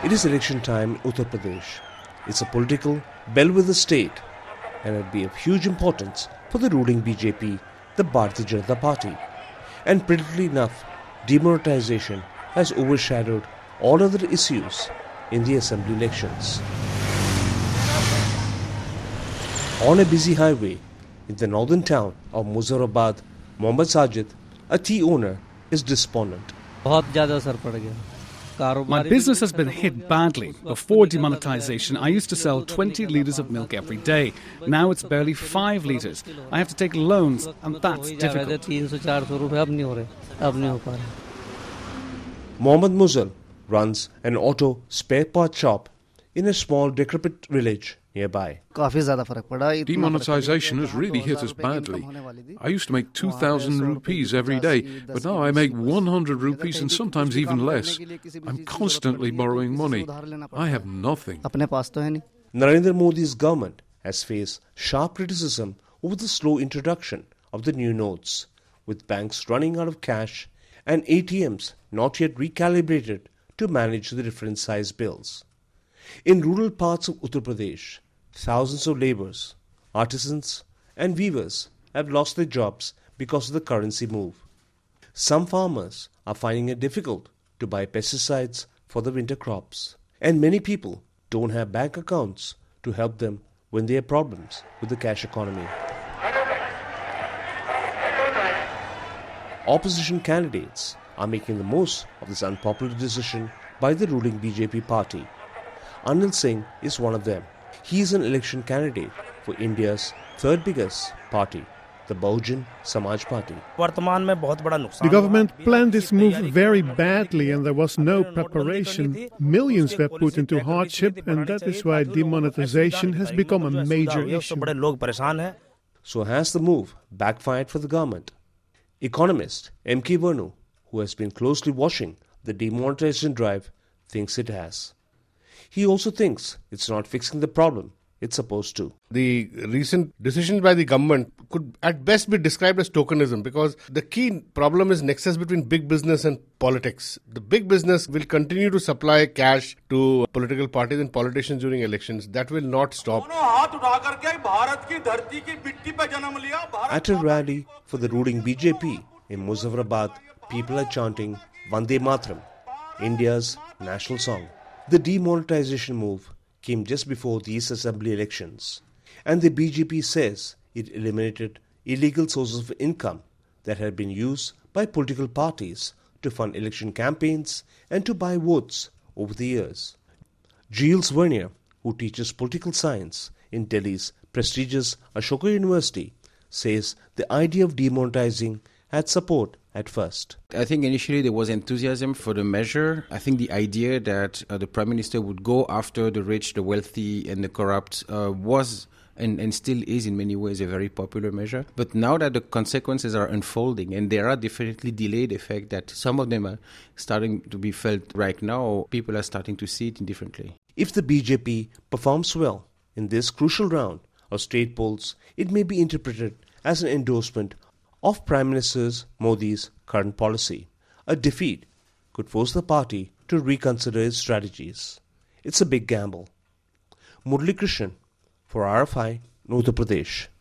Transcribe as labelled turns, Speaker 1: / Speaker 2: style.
Speaker 1: It is election time in Uttar Pradesh. It's a political bellwether state and it would be of huge importance for the ruling BJP, the Bharatiya Janata Party. And predictably enough, demonetization has overshadowed all other issues in the assembly elections. On a busy highway in the northern town of Muzaffarabad, Mohammad Sajid, a tea owner, is despondent.
Speaker 2: My business has been hit badly. Before demonetization, I used to sell 20 litres of milk every day. Now it's barely 5 litres. I have to take loans, and that's difficult.
Speaker 1: Mohammad Muzzal runs an auto spare part shop in a small decrepit village nearby.
Speaker 3: Demonetization has really hit us badly. I used to make 2,000 rupees every day, but now I make 100 rupees and sometimes even less. I'm constantly borrowing money. I have nothing.
Speaker 1: Narendra Modi's government has faced sharp criticism over the slow introduction of the new notes, with banks running out of cash and ATMs not yet recalibrated to manage the different size bills. In rural parts of Uttar Pradesh, thousands of labourers, artisans and weavers have lost their jobs because of the currency move. Some farmers are finding it difficult to buy pesticides for the winter crops, and many people don't have bank accounts to help them when they have problems with the cash economy. Opposition candidates are making the most of this unpopular decision by the ruling BJP party. Anil Singh is one of them. He is an election candidate for India's third biggest party, the Bahujan Samaj Party.
Speaker 4: The government planned this move very badly and there was no preparation. Millions were put into hardship and that is why demonetization has become a major issue.
Speaker 1: So has the move backfired for the government? Economist M.K. Vernu, who has been closely watching the demonetization drive, thinks it has. He also thinks it's not fixing the problem it's supposed to.
Speaker 5: The recent decisions by the government could at best be described as tokenism because the key problem is nexus between big business and politics. The big business will continue to supply cash to political parties and politicians during elections. That will not stop.
Speaker 1: At a rally for the ruling BJP in Muzaffarabad, people are chanting Vande Mataram, India's national song. The demonetization move came just before these assembly elections, and the BJP says it eliminated illegal sources of income that had been used by political parties to fund election campaigns and to buy votes over the years. Giles Vernier, who teaches political science in Delhi's prestigious Ashoka University, says the idea of demonetizing had support at first.
Speaker 6: I think initially there was enthusiasm for the measure. I think the idea that the Prime Minister would go after the rich, the wealthy and the corrupt was and still is in many ways a very popular measure. But now that the consequences are unfolding and there are definitely delayed effects that some of them are starting to be felt right now, people are starting to see it differently.
Speaker 1: If the BJP performs well in this crucial round of state polls, it may be interpreted as an endorsement of Prime Minister Modi's current policy. A defeat could force the party to reconsider its strategies. It's a big gamble. Murali Krishnan for RFI, Uttar Pradesh.